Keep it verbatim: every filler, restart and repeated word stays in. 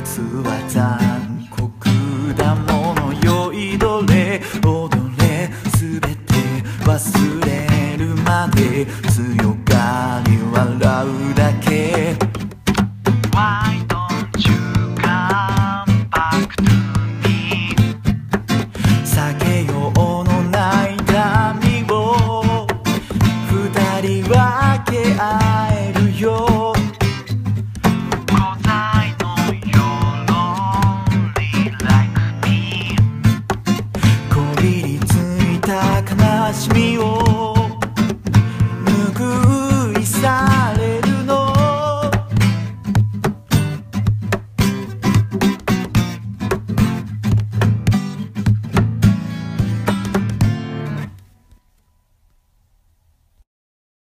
つは残酷だもの酔いどれ踊れすべて忘れるまで強がり笑うだけ Why don't you come back to me 避けようのない痛みを二人分け合えるよこびりついた悲しみを